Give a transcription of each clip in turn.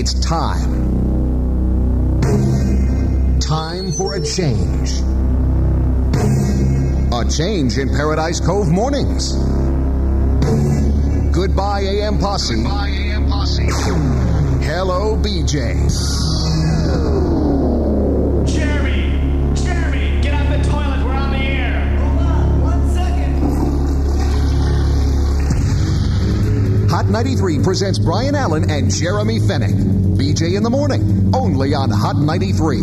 It's time. Time for a change. A change in Paradise Cove mornings. Goodbye, AM Posse. Goodbye, AM Posse. Hello, BJ. Jeremy, get out the toilet. We're on the air. Hold on, 1 second. Hot 93 presents Brian Allen and Jeremy Fennick. BJ in the morning, only on Hot 93.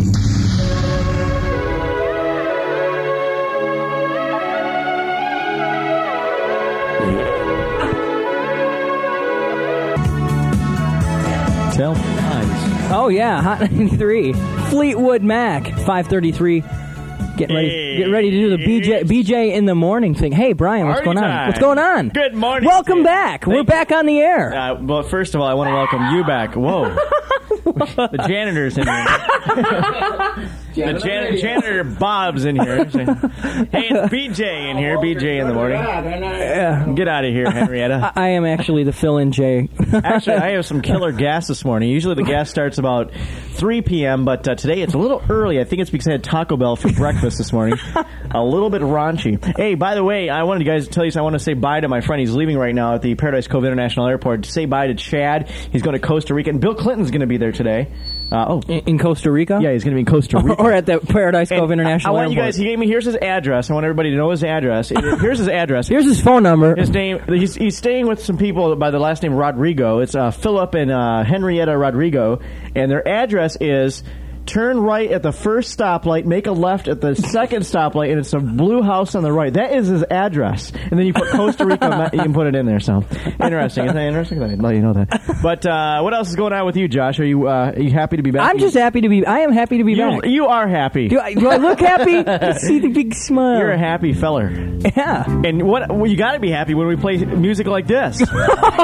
Tell me lies. Oh yeah, Hot 93. Fleetwood Mac, 5:33. Get ready to do the BJ in the morning thing. Hey Brian, what's going on? What's going on? Good morning. Welcome back. We're back on the air. Well, first of all, I want to welcome you back. Whoa. The janitor's in here. The janitor Bob's in here. Hey, it's BJ in here. BJ in the morning. Get out of here, Henrietta. I am actually the fill-in Jay. Actually, I have some killer gas this morning. Usually the gas starts about 3 p.m., but today it's a little early. I think it's because I had Taco Bell for breakfast this morning. A little bit raunchy. Hey, by the way, I wanted you guys to tell you I want to say bye to my friend. He's leaving right now at the Paradise Cove International Airport. Say bye to Chad. He's going to Costa Rica. And Bill Clinton's going to be there today. In Costa Rica? Yeah, he's going to be in Costa Rica. Or at the Paradise Cove International Airport. I want you guys, here's his address. I want everybody to know his address. Here's his address. Here's his phone number. His name, he's staying with some people by the last name Rodrigo. It's Philip and Henrietta Rodrigo. And their address is... Turn right at the first stoplight, make a left at the second stoplight, and it's a blue house on the right. That is his address. And then you put Costa Rica, you can put it in there. So, interesting. Isn't that interesting? I'd let you know that. But what else is going on with you, Josh? Are you happy to be back? I'm just happy to be... I am happy to be back. You are happy. Do I look happy? See the big smile. You're a happy feller. Yeah. And you got to be happy when we play music like this. Good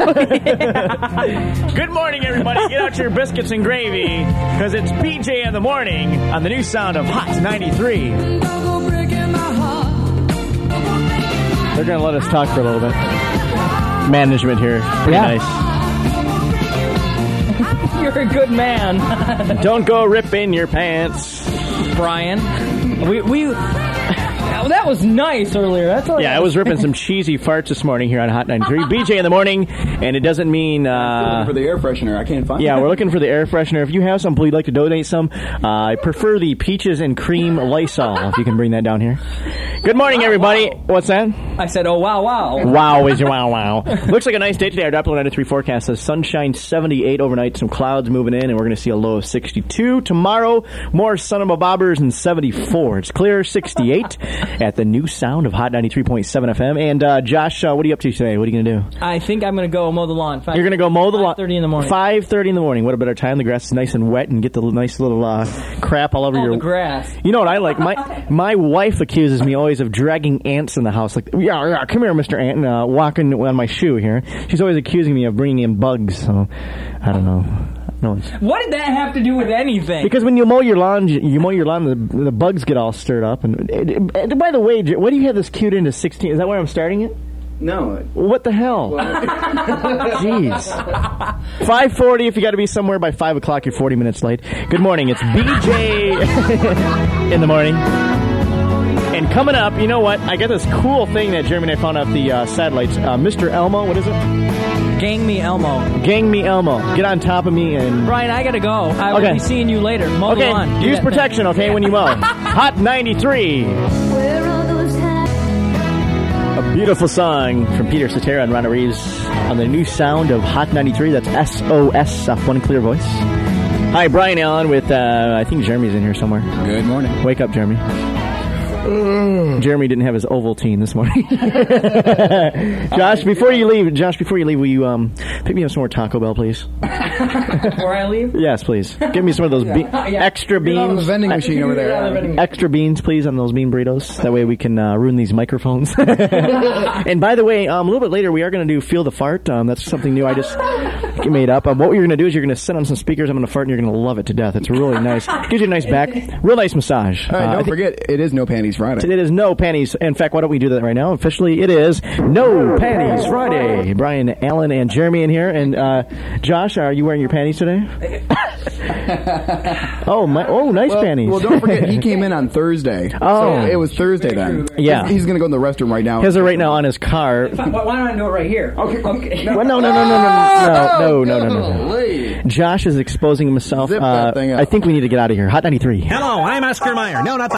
morning, everybody. Get out your biscuits and gravy, because it's BJ in the morning on the new sound of Hot 93. They're going to let us talk for a little bit. Management here. Pretty nice. You're a good man. Don't go ripping your pants, Brian. That was nice earlier. That's all. Yeah, I was ripping some cheesy farts this morning here on Hot 93. BJ in the morning, and it doesn't mean... looking for the air freshener. I can't find it. Yeah, we're looking for the air freshener. If you have some, please like to donate some. I prefer the peaches and cream Lysol, if you can bring that down here. Good morning, everybody. What's that? I said, oh, wow, wow. Wow is your wow. Looks like a nice day today. Our Doppler 93 forecast says sunshine 78 overnight, some clouds moving in, and we're going to see a low of 62. Tomorrow, more sun and bobbers and 74. It's clear, 68 at the new sound of Hot 93.7 FM. And Josh, what are you up to today? What are you going to do? I think I'm going to go mow the lawn. You're going to go mow the lawn? 5:30 in the morning. 5:30 in the morning. What a better time. The grass is nice and wet, and get the nice little crap all over your... the grass. You know what I like? My wife accuses me always of dragging ants in the house. Like, yeah, come here, Mr. Ant, and walking on my shoe here. She's always accusing me of bringing in bugs, so I don't know. No. What did that have to do with anything? Because when you mow your lawn, the bugs get all stirred up. And by the way, what do you have this queued into 16? Is that where I'm starting it? No. What the hell? Jeez. 5:40. If you got to be somewhere by 5 o'clock, you're 40 minutes late. Good morning. It's BJ in the morning. And coming up, you know what? I got this cool thing that Jeremy and I found off the satellites. Mr. Elmo, what is it? Gang me Elmo. Gang me Elmo. Get on top of me and... Brian, I gotta go. I will be seeing you later. Mow the lawn. Use protection, okay, when you mow. Hot 93. A beautiful song from Peter Cetera and Ronna Reeves on the new sound of Hot 93. That's SOS off One Clear Voice. Hi, Brian Allen with, I think Jeremy's in here somewhere. Good morning. Wake up, Jeremy. Jeremy didn't have his Ovaltine this morning. Josh, before you leave, will you pick me up some more Taco Bell, please? Before I leave? Yes, please. Give me some of those extra beans. The vending machine over there. Extra beans, please, on those bean burritos. That way we can ruin these microphones. And by the way, a little bit later we are going to do Feel the Fart. That's something new I just made up. What you're going to do is you're going to sit on some speakers. I'm going to fart, and you're going to love it to death. It's really nice. Gives you a nice back. Real nice massage. All right, don't forget, it is No Panties Friday. It is No Panties. In fact, why don't we do that right now? Officially, it is No Panties Friday. Brian Allen and Jeremy in here. And Josh, are you wearing your panties today? Nice panties. Well, don't forget, he came in on Thursday. Oh. So it was Thursday then. Yeah. He's going to go in the restroom right now. He has it right now on his car. Why don't I do it right here? Okay. Well, no. Josh is exposing himself. Zip that thing up. I think we need to get out of here. Hot 93. Hello, I'm Oscar Mayer. No, not the